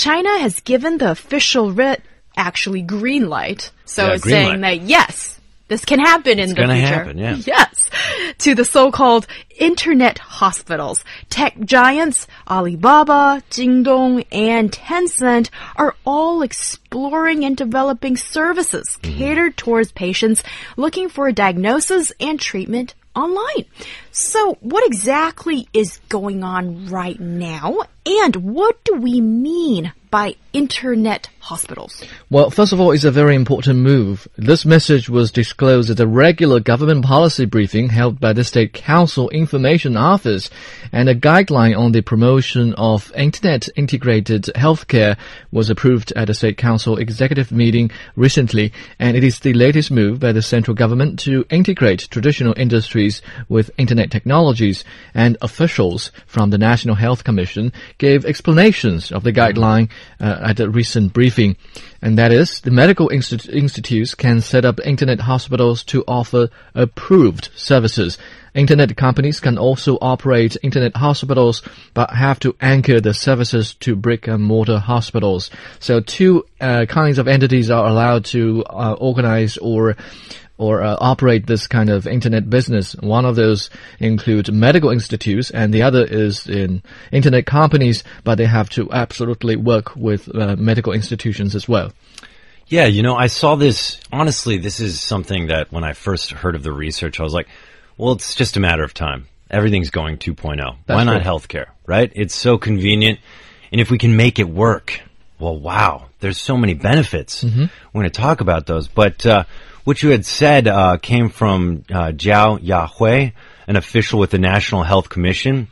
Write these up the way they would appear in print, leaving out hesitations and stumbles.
China has given the official actually green light. So Yeah, it's green saying light. that yes, this can happen in the future. It's gonna happen, yeah. Yes. To the so-called internet hospitals. Tech giants Alibaba, Jingdong, and Tencent are all exploring and developing services catered towards patients looking for a diagnosis and treatment online. So what exactly is going on right now? And what do we mean by internet hospitals? Well, first of all, it's a very important move. This message was disclosed at a regular government policy briefing held by the State Council Information Office, and a guideline on the promotion of internet-integrated healthcare was approved at the State Council executive meeting recently, and it is the latest move by the central government to integrate traditional industries with internet technologies, and officials from the National Health Commission gave explanations of the guideline at a recent briefing, and that is, the medical institutes can set up internet hospitals to offer approved services. Internet companies can also operate internet hospitals, but have to anchor the services to brick-and-mortar hospitals. So two kinds of entities are allowed to organize or operate this kind of internet business. One of those include medical institutes, and the other is in internet companies, but they have to absolutely work with medical institutions as well. Yeah, I saw this. Honestly, this is something that when I first heard of the research, I was like, well, it's just a matter of time. Everything's going 2.0. Why not healthcare, right? It's so convenient. And if we can make it work, well, wow, there's so many benefits. We're going to talk about those. But what you had said came from Zhao Yahui, an official with the National Health Commission.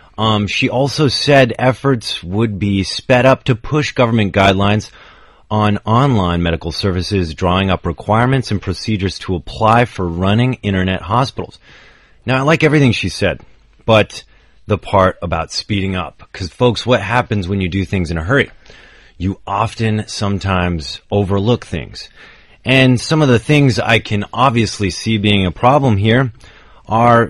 She also said efforts would be sped up to push government guidelines on online medical services, drawing up requirements and procedures to apply for running internet hospitals. Now, I like everything she said, but the part about speeding up. Because, folks, what happens when you do things in a hurry? You often, sometimes, overlook things. And some of the things I can obviously see being a problem here are,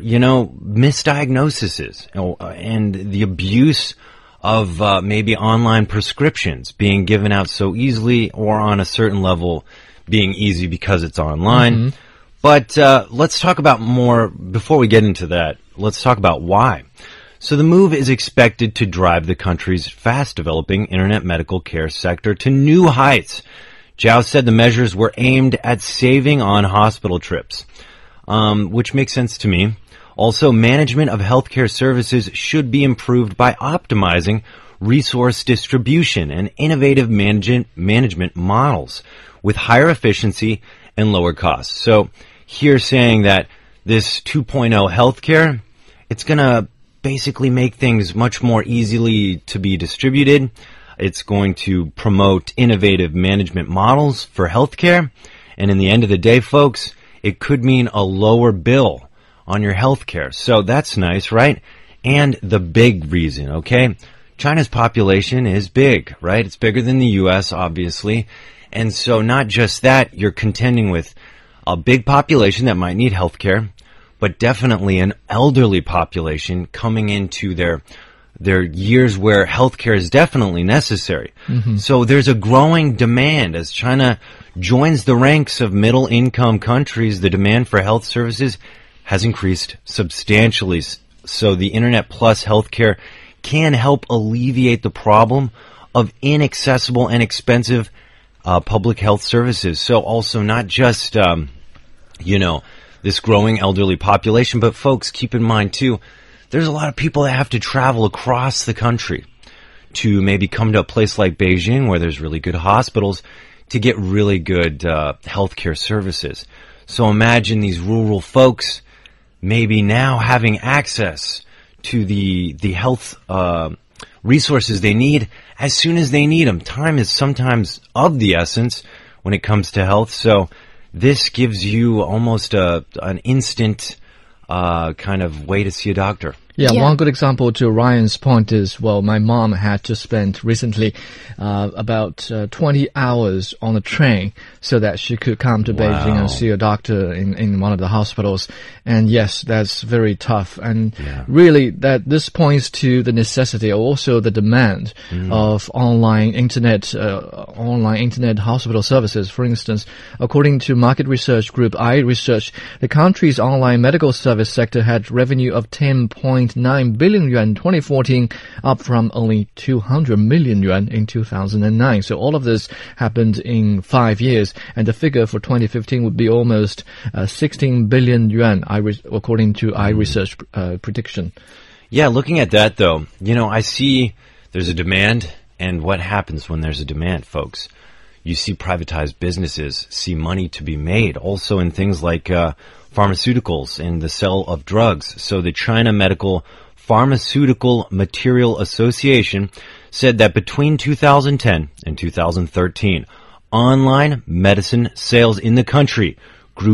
misdiagnoses and the abuse of maybe online prescriptions being given out so easily, or on a certain level being easy because it's online. But let's talk about more, before we get into that, let's talk about why. So the move is expected to drive the country's fast-developing internet medical care sector to new heights. Zhao said the measures were aimed at saving on hospital trips, which makes sense to me. Also, management of healthcare services should be improved by optimizing resource distribution and innovative management models with higher efficiency and lower costs. So here saying that this 2.0 healthcare, it's going to basically make things much more easily to be distributed. It's going to promote innovative management models for healthcare. And in the end of the day, folks, it could mean a lower bill on your healthcare. So that's nice, right? And the big reason, okay? China's population is big, right? It's bigger than the U.S., obviously. And so not just that, you're contending with a big population that might need healthcare, but definitely an elderly population coming into their years where healthcare is definitely necessary. So there's a growing demand. As China joins the ranks of middle-income countries, the demand for health services has increased substantially. So the Internet Plus healthcare can help alleviate the problem of inaccessible and expensive public health services. So also not just, this growing elderly population, but folks, keep in mind too, there's a lot of people that have to travel across the country to maybe come to a place like Beijing where there's really good hospitals to get really good healthcare services. So imagine these rural folks maybe now having access to the health resources they need as soon as they need them. Time is sometimes of the essence when it comes to health. So this gives you almost an instant kind of way to see a doctor. Yeah, Yeah. one good example to Ryan's point is, well, my mom had to spend recently about 20 hours on a train so that she could come to Beijing and see a doctor in one of the hospitals. And yes, that's very tough. And really, that this points to the necessity, also the demand of online internet hospital services. For instance, according to market research group iResearch, the country's online medical service sector had revenue of 10.9 billion yuan in 2014, up from only 200 million yuan in 2009. So all of this happened in 5 years, and the figure for 2015 would be almost 16 billion yuan, according to iResearch prediction. Yeah, looking at that, though, I see there's a demand, and what happens when there's a demand, folks? You see privatized businesses see money to be made, also in things like pharmaceuticals and the sale of drugs. So the China Medical Pharmaceutical Material Association said that between 2010 and 2013, online medicine sales in the country grew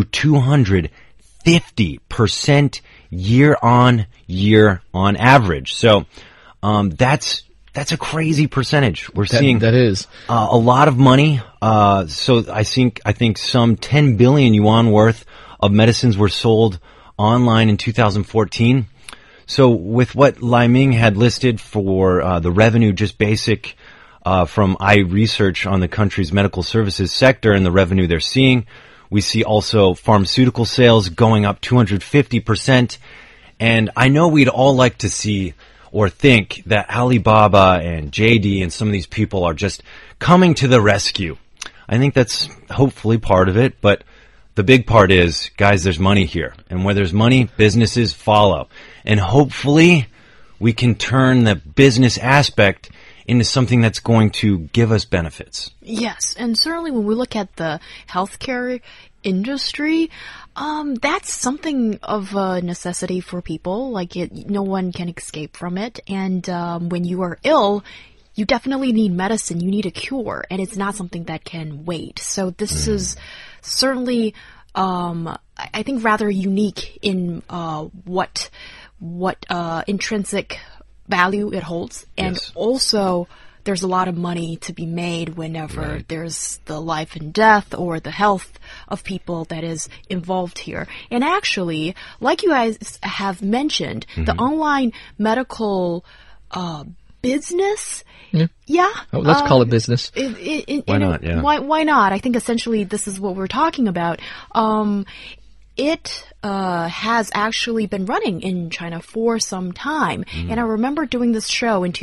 250% year on year on average. So that's a crazy percentage. We're seeing that is a lot of money. So I think some 10 billion yuan worth of medicines were sold online in 2014. So with what Lai Ming had listed for the revenue, just basic from iResearch on the country's medical services sector and the revenue they're seeing, we see also pharmaceutical sales going up 250%. And I know we'd all like to see or think that Alibaba and JD and some of these people are just coming to the rescue. I think that's hopefully part of it, but the big part is, guys, there's money here. And where there's money, businesses follow. And hopefully we can turn the business aspect into something that's going to give us benefits. Yes, and certainly when we look at the healthcare industry, that's something of a necessity for people. Like, no one can escape from it. And when you are ill, you definitely need medicine. You need a cure, and it's not something that can wait. So this is certainly, I think, rather unique in what intrinsic value it holds, and also there's a lot of money to be made whenever there's the life and death or the health of people that is involved here. And actually, like you guys have mentioned, the online medical business. Yeah. Oh, let's call it business. Why not? Yeah. Why not? I think essentially this is what we're talking about. It has actually been running in China for some time. And I remember doing this show in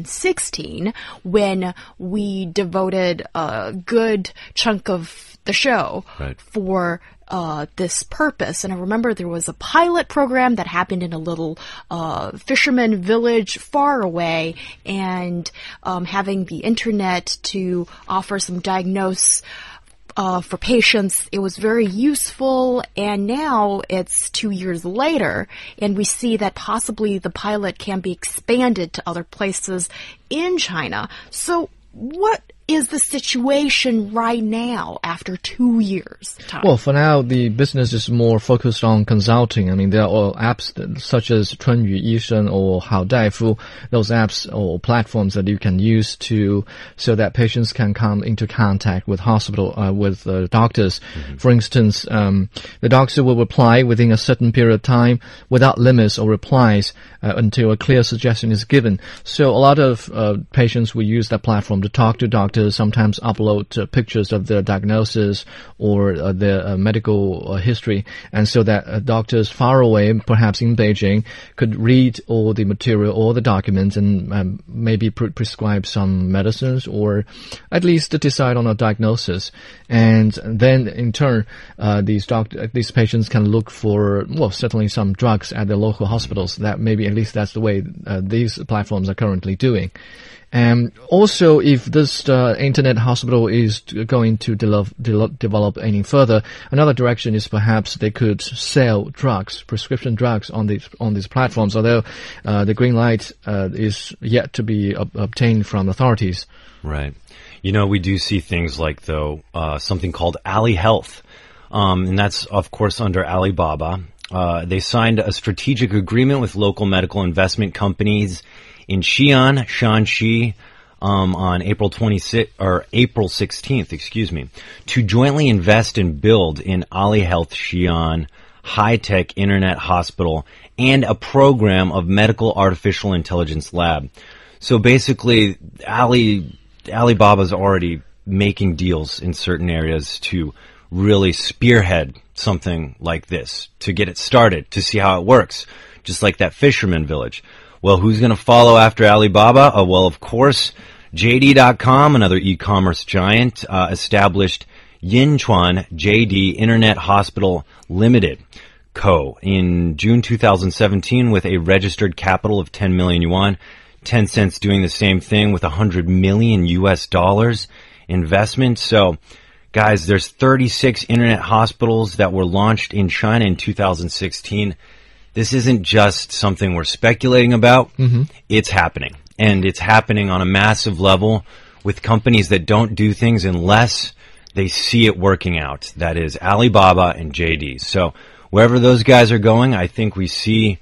2016 when we devoted a good chunk of the show for this purpose. And I remember there was a pilot program that happened in a little fisherman village far away, and having the internet to offer some diagnosis for patients, it was very useful. And now it's 2 years later, and we see that possibly the pilot can be expanded to other places in China. So what is the situation right now after 2 years? Tom? Well, for now, the business is more focused on consulting. I mean, there are apps such as 春雨医生 or 好大夫, those apps or platforms that you can use so that patients can come into contact with with doctors. For instance, the doctor will reply within a certain period of time without limits or replies until a clear suggestion is given. So a lot of patients will use that platform to talk to doctors, sometimes upload pictures of their diagnosis or their medical history, and so that doctors far away, perhaps in Beijing, could read all the material, all the documents, and maybe prescribe some medicines, or at least decide on a diagnosis. And then, in turn, these patients can look for, well, certainly some drugs at the local hospitals. That maybe at least that's the way these platforms are currently doing. And also, if this internet hospital is going to develop any further, another direction is perhaps they could sell drugs, prescription drugs on these platforms, although the green light is yet to be obtained from authorities. Right. We do see things like, though, something called Ali Health. And that's, of course, under Alibaba. They signed a strategic agreement with local medical investment companies in Xi'an, Shanxi, on April 16th, to jointly invest and build in Ali Health Xi'an high-tech internet hospital and a program of medical artificial intelligence lab. So basically, Alibaba's already making deals in certain areas to really spearhead something like this, to get it started, to see how it works, just like that fisherman village. Well, who's going to follow after Alibaba? Well, of course, JD.com, another e-commerce giant, established Yinchuan JD Internet Hospital Limited Co. in June 2017 with a registered capital of 10 million yuan. Tencent's doing the same thing with $100 million investment. So, guys, there's 36 internet hospitals that were launched in China in 2016. This isn't just something we're speculating about. It's happening. And it's happening on a massive level with companies that don't do things unless they see it working out. That is Alibaba and JD. So wherever those guys are going, I think we see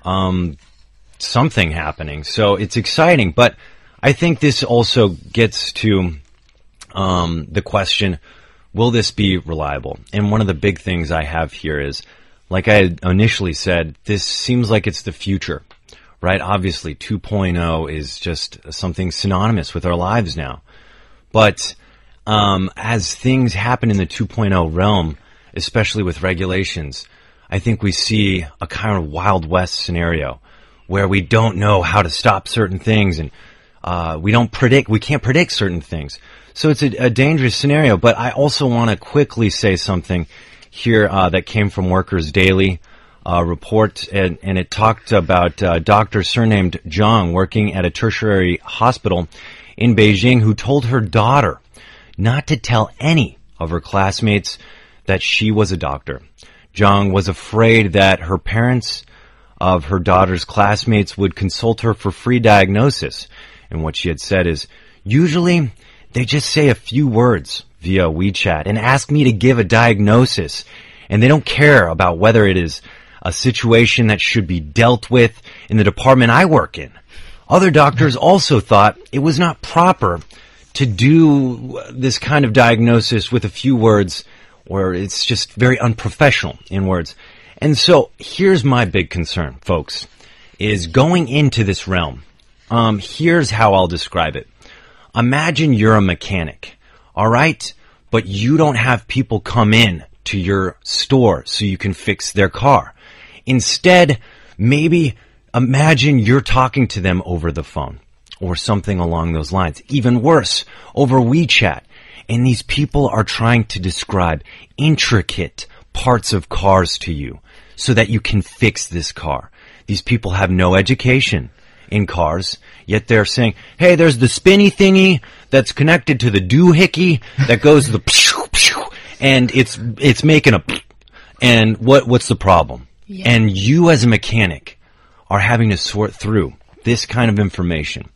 something happening. So it's exciting. But I think this also gets to the question, will this be reliable? And one of the big things I have here is, like I had initially said, this seems like it's the future, right? Obviously, 2.0 is just something synonymous with our lives now. But as things happen in the 2.0 realm, especially with regulations, I think we see a kind of Wild West scenario where we don't know how to stop certain things, and we can't predict certain things. So it's a dangerous scenario. But I also want to quickly say something here that came from Workers Daily report, and it talked about a doctor surnamed Zhang working at a tertiary hospital in Beijing who told her daughter not to tell any of her classmates that she was a doctor. Zhang was afraid that her parents of her daughter's classmates would consult her for free diagnosis. And what she had said is, usually they just say a few words via WeChat and ask me to give a diagnosis, and they don't care about whether it is a situation that should be dealt with in the department I work in. Other doctors also thought it was not proper to do this kind of diagnosis with a few words, or it's just very unprofessional in words. And so here's my big concern, folks, is going into this realm. Here's how I'll describe it. Imagine you're a mechanic, all right? But you don't have people come in to your store so you can fix their car. Instead, maybe imagine you're talking to them over the phone or something along those lines. Even worse, over WeChat. And these people are trying to describe intricate parts of cars to you so that you can fix this car. These people have no education in cars, yet they're saying, hey, there's the spinny thingy that's connected to the doohickey that goes the pew, pew, and it's making a and what's the problem? Yeah. And you as a mechanic are having to sort through this kind of information.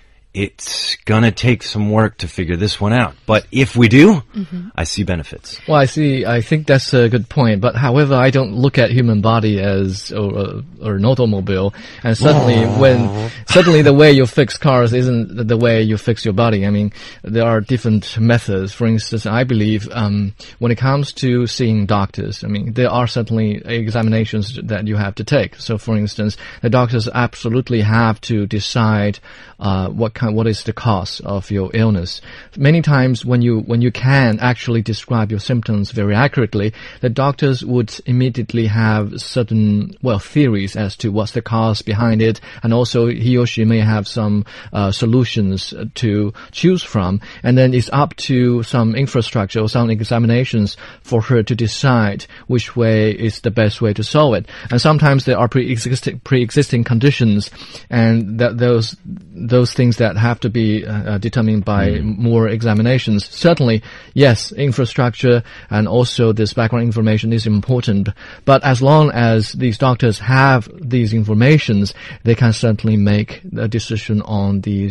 It's gonna take some work to figure this one out. But if we do, I see benefits. Well, I think that's a good point. But however, I don't look at human body as or an automobile. And certainly the way you fix cars isn't the way you fix your body. I mean, there are different methods. For instance, I believe when it comes to seeing doctors, I mean, there are certainly examinations that you have to take. So, for instance, the doctors absolutely have to decide what is the cause of your illness. Many times when you can actually describe your symptoms very accurately, the doctors would immediately have certain, theories as to what's the cause behind it, and also he or she may have some solutions to choose from, and then it's up to some infrastructure or some examinations for her to decide which way is the best way to solve it. And sometimes there are pre-existing conditions, and those things that that have to be determined by more examinations. Certainly, yes, infrastructure and also this background information is important. But as long as these doctors have these informations, they can certainly make a decision on the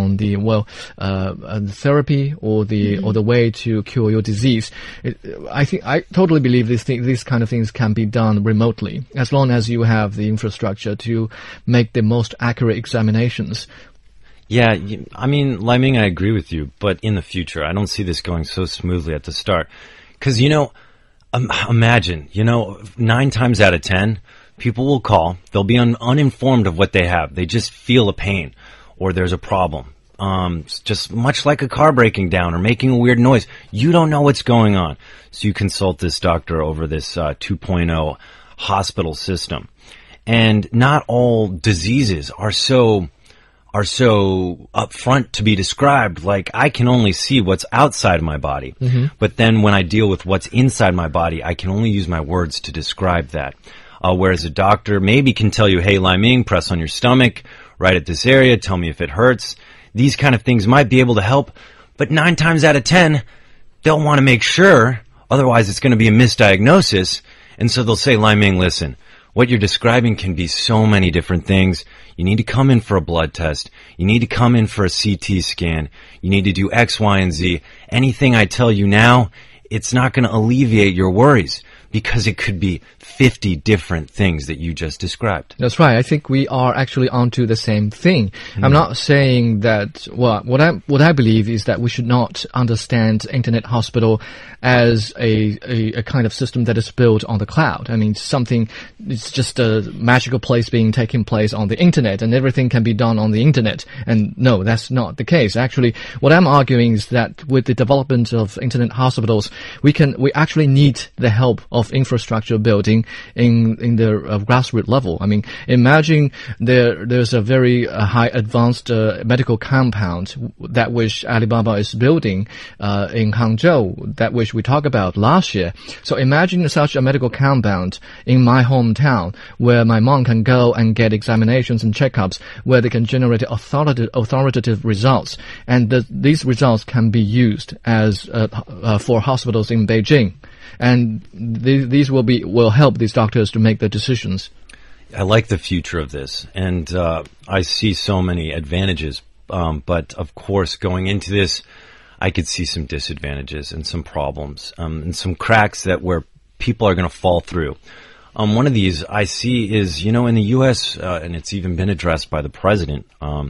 therapy or the way to cure your disease. I totally believe these kind of things can be done remotely, as long as you have the infrastructure to make the most accurate examinations. Yeah, I mean, Liming, I agree with you, but in the future, I don't see this going so smoothly at the start. Because, imagine, 9 times out of 10, people will call, they'll be uninformed of what they have. They just feel a pain or there's a problem. Just much like a car breaking down or making a weird noise. You don't know what's going on. So you consult this doctor over this 2.0 hospital system. And not all diseases are so upfront to be described. Like, I can only see what's outside my body. But then when I deal with what's inside my body, I can only use my words to describe that. Whereas a doctor maybe can tell you, hey, Liming, press on your stomach, right at this area, tell me if it hurts. These kind of things might be able to help, but 9 times out of 10, they'll want to make sure, otherwise it's going to be a misdiagnosis. And so they'll say, Liming, listen, what you're describing can be so many different things. You need to come in for a blood test. You need to come in for a CT scan. You need to do X, Y, and Z. Anything I tell you now, it's not going to alleviate your worries because it could be 50 different things that you just described. That's right. I think we are actually onto the same thing. I'm not saying that, well, what I believe is that we should not understand Internet Hospital as a kind of system that is built on the cloud. I mean, it's just a magical place taking place on the Internet and everything can be done on the Internet. And no, that's not the case. Actually, what I'm arguing is that with the development of Internet hospitals, we actually need the help of infrastructure building in the grassroots level. I mean, imagine there's a very high advanced medical compound that which Alibaba is building in Hangzhou, that which we talked about last year. So imagine such a medical compound in my hometown where my mom can go and get examinations and checkups, where they can generate authoritative results, and these results can be used as for hospitals in Beijing. And these will help these doctors to make the decisions. I like the future of this, and I see so many advantages. But of course, going into this, I could see some disadvantages and some problems, and some cracks where people are going to fall through. One of these I see is, in the U.S., and it's even been addressed by the president,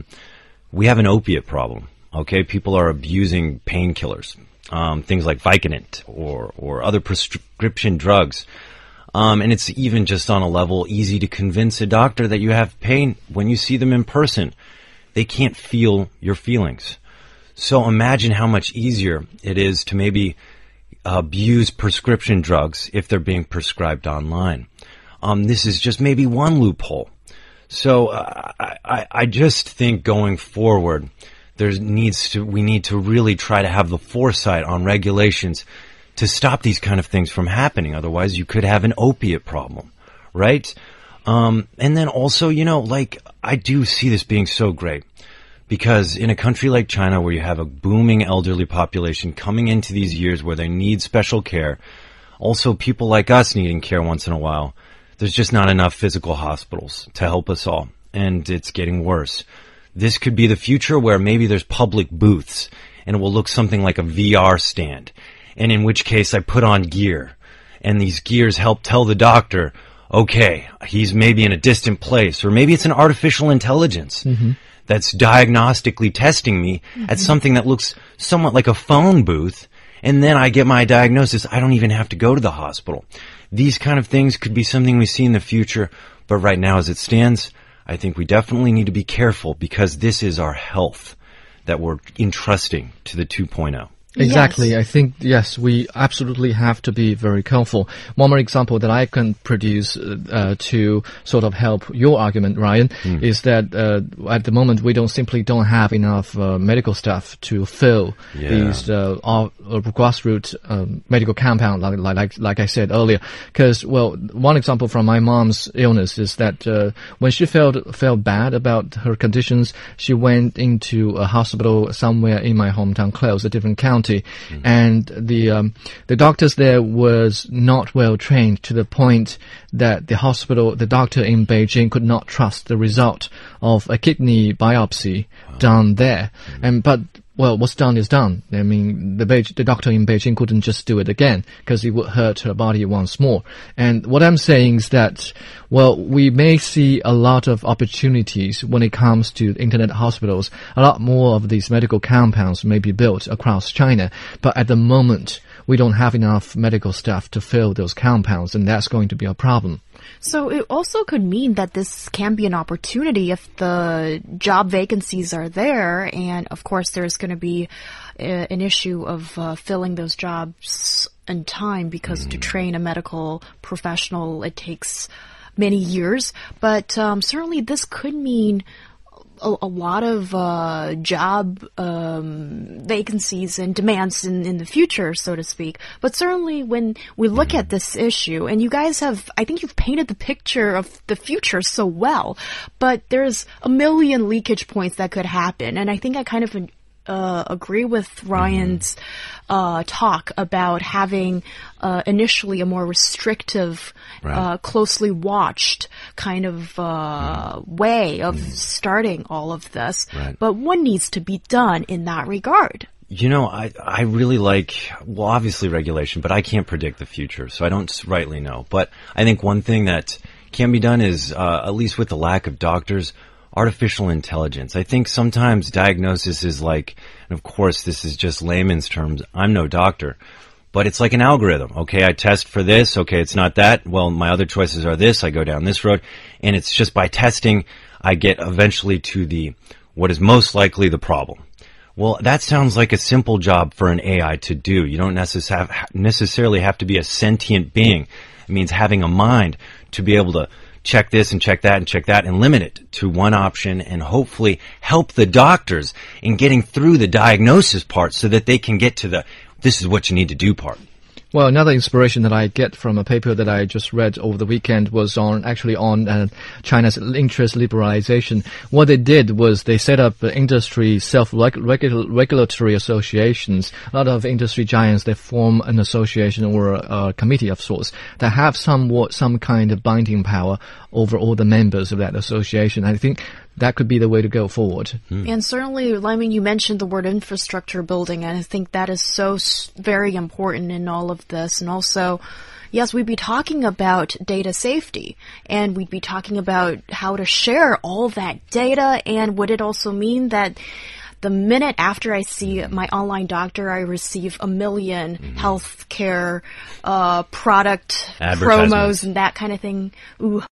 we have an opiate problem. Okay, people are abusing painkillers. Things like Vicodin or other prescription drugs. And it's even just on a level easy to convince a doctor that you have pain when you see them in person. They can't feel your feelings. So imagine how much easier it is to maybe abuse prescription drugs if they're being prescribed online. This is just maybe one loophole. So I just think going forward, we need to really try to have the foresight on regulations to stop these kind of things from happening. Otherwise, you could have an opiate problem, right? And then also, I do see this being so great because in a country like China where you have a booming elderly population coming into these years where they need special care, also people like us needing care once in a while, there's just not enough physical hospitals to help us all, and it's getting worse. This could be the future where maybe there's public booths and it will look something like a VR stand. And in which case I put on gear and these gears help tell the doctor, okay, he's maybe in a distant place, or maybe it's an artificial intelligence that's diagnostically testing me at something that looks somewhat like a phone booth. And then I get my diagnosis. I don't even have to go to the hospital. These kind of things could be something we see in the future. But right now as it stands, I think we definitely need to be careful because this is our health that we're entrusting to the 2.0. Exactly. Yes. I think, yes, we absolutely have to be very careful. One more example that I can produce to sort of help your argument, Ryan, is that at the moment we simply don't have enough medical staff to fill these grassroots medical compound, like I said earlier. Because, well, one example from my mom's illness is that when she felt bad about her conditions, she went into a hospital somewhere in my hometown, close, a different county. And the doctors there was not well trained to the point that the doctor in Beijing could not trust the result of a kidney biopsy done there. But what's done is done. I mean, the doctor in Beijing couldn't just do it again because it would hurt her body once more. And what I'm saying is that, well, we may see a lot of opportunities when it comes to internet hospitals. A lot more of these medical compounds may be built across China, but at the moment, we don't have enough medical staff to fill those compounds, and that's going to be a problem. So it also could mean that this can be an opportunity if the job vacancies are there, and of course there's going to be an issue of filling those jobs in time, because to train a medical professional it takes many years. But certainly this could mean a lot of job vacancies and demands in the future, so to speak. But certainly when we look at this issue, and you guys I think you've painted the picture of the future so well, but there's a million leakage points that could happen. And I think I kind of agree with Ryan's talk about having initially a more restrictive, closely watched kind of way of starting all of this. Right. But what needs to be done in that regard? You know, I really like, well, obviously regulation, but I can't predict the future, so I don't rightly know. But I think one thing that can be done is, at least with the lack of doctors, artificial intelligence. I think sometimes diagnosis is like, and of course this is just layman's terms, I'm no doctor, but it's like an algorithm. Okay, I test for this, okay, it's not that, well, my other choices are this, I go down this road, and it's just by testing, I get eventually to what is most likely the problem. Well, that sounds like a simple job for an AI to do. You don't necessarily have to be a sentient being. It means having a mind to be able to check this and check that and check that and limit it to one option, and hopefully help the doctors in getting through the diagnosis part so that they can get to this is what you need to do part. Well, another inspiration that I get from a paper that I just read over the weekend was on China's interest liberalization. What they did was they set up industry self-regulatory associations. A lot of industry giants, they form an association or a committee of sorts that have some kind of binding power over all the members of that association. I think that could be the way to go forward. And certainly, I mean, you mentioned the word infrastructure building, and I think that is so very important in all of this. And also, yes, we'd be talking about data safety, and we'd be talking about how to share all that data, and would it also mean that the minute after I see my online doctor, I receive a million healthcare product promos and that kind of thing? Ooh.